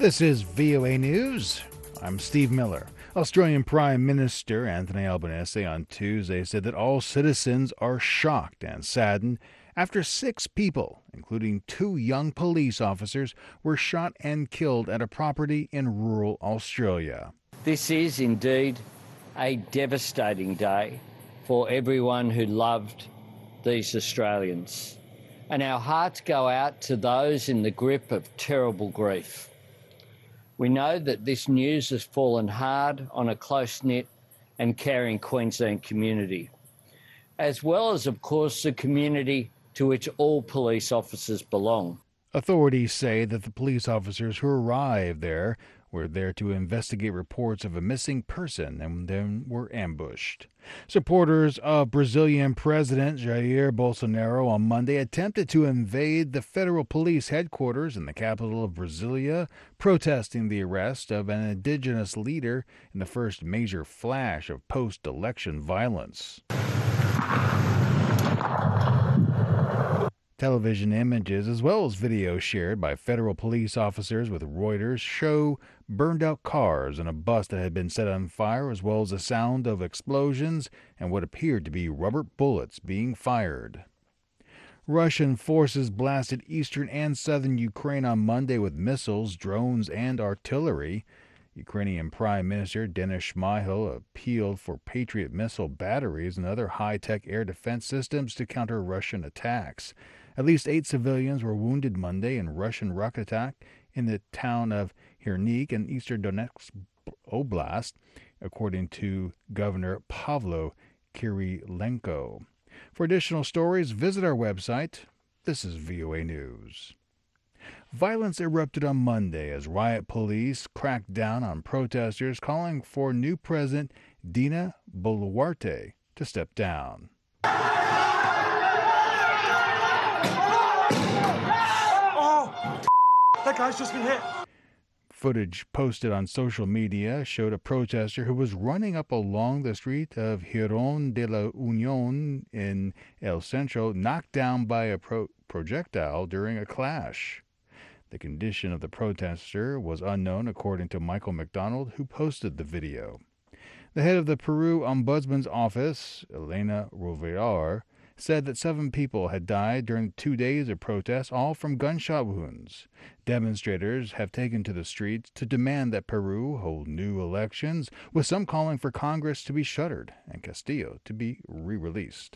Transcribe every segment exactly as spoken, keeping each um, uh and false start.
This is V O A News. I'm Steve Miller. Australian Prime Minister Anthony Albanese on Tuesday said that all citizens are shocked and saddened after six people, including two young police officers, were shot and killed at a property in rural Australia. This is indeed a devastating day for everyone who loved these Australians. And our hearts go out to those in the grip of terrible grief. We know that this news has fallen hard on a close-knit and caring Queensland community, as well as, of course, the community to which all police officers belong. Authorities say that the police officers who arrived there were there to investigate reports of a missing person and then were ambushed. Supporters of Brazilian President Jair Bolsonaro on Monday attempted to invade the federal police headquarters in the capital of Brasilia, protesting the arrest of an indigenous leader in the first major flash of post-election violence. Television images, as well as video shared by federal police officers with Reuters, show burned-out cars and a bus that had been set on fire, as well as the sound of explosions and what appeared to be rubber bullets being fired. Russian forces blasted eastern and southern Ukraine on Monday with missiles, drones, and artillery. Ukrainian Prime Minister Denis Shmyhal appealed for Patriot missile batteries and other high-tech air defense systems to counter Russian attacks. At least eight civilians were wounded Monday in Russian rocket attack in the town of Hernik in eastern Donetsk Oblast, according to Governor Pavlo Kirilenko. For additional stories, visit our website. This is V O A News. Violence erupted on Monday as riot police cracked down on protesters calling for new President Dina Boluarte to step down. That guy's just been hit. Footage posted on social media showed a protester who was running up along the street of Girón de la Unión in El Centro knocked down by a pro- projectile during a clash. The condition of the protester was unknown, according to Michael McDonald, who posted the video. The head of the Peru Ombudsman's office, Elena Rovillar, said that seven people had died during two days of protests, all from gunshot wounds. Demonstrators have taken to the streets to demand that Peru hold new elections, with some calling for Congress to be shuttered and Castillo to be re-released.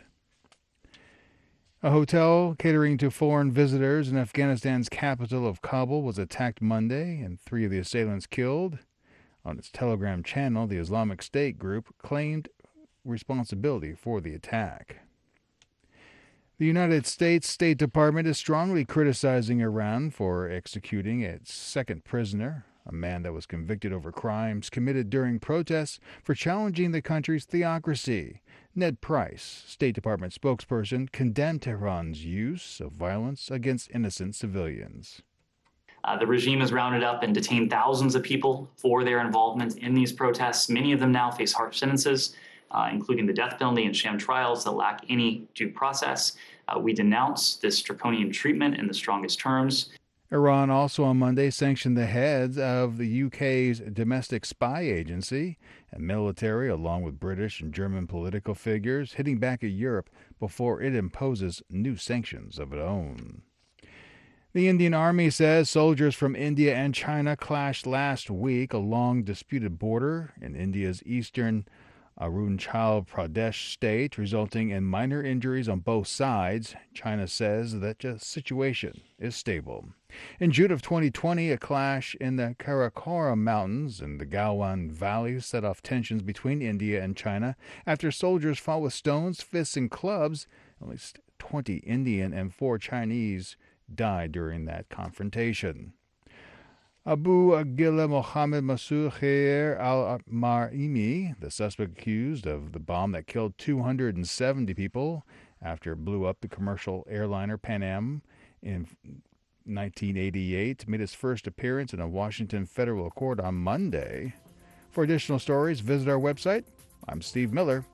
A hotel catering to foreign visitors in Afghanistan's capital of Kabul was attacked Monday, and three of the assailants killed. On its Telegram channel, the Islamic State group claimed responsibility for the attack. The United States State Department is strongly criticizing Iran for executing its second prisoner, a man that was convicted over crimes committed during protests for challenging the country's theocracy. Ned Price, State Department spokesperson, condemned Tehran's use of violence against innocent civilians. Uh, the regime has rounded up and detained thousands of people for their involvement in these protests. Many of them now face harsh sentences, Uh, including the death penalty and sham trials that lack any due process. Uh, we denounce this draconian treatment in the strongest terms. Iran also on Monday sanctioned the heads of the U K's domestic spy agency and military, along with British and German political figures, hitting back at Europe before it imposes new sanctions of its own. The Indian Army says soldiers from India and China clashed last week along disputed border in India's eastern Arunachal Pradesh state, resulting in minor injuries on both sides. China says that the situation is stable. In June of twenty twenty, a clash in the Karakoram Mountains in the Galwan Valley set off tensions between India and China after soldiers fought with stones, fists, and clubs. At least twenty Indian and four Chinese died during that confrontation. Abu Aguila Mohammed Masoud Khair al-Marimi, the suspect accused of the bomb that killed two hundred seventy people after it blew up the commercial airliner Pan Am in nineteen eighty-eight, made his first appearance in a Washington federal court on Monday. For additional stories, visit our website. I'm Steve Miller.